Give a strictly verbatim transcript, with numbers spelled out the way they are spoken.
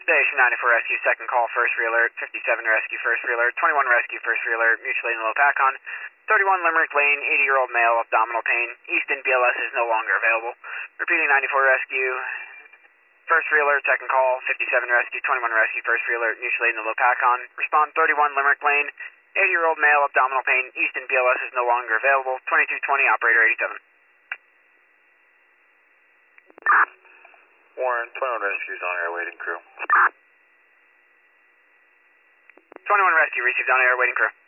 Station ninety-four Rescue, second call, first re-alert, fifty-seven Rescue, first re-alert, twenty-one Rescue, first re-alert, mutual aid and low Pacon, thirty-one Limerick Lane, eighty-year-old male, abdominal pain, Easton B L S is no longer available. Repeating ninety-four Rescue, first re-alert, second call, fifty-seven Rescue, twenty-one Rescue, first re-alert, mutual aid and low Pacon, respond thirty-one Limerick Lane, eighty-year-old male, abdominal pain, Easton B L S is no longer available, twenty-two twenty, operator eighty-seven. Warren, twenty-one Rescue's on air, waiting crew. twenty-one Rescue, received on air, waiting crew.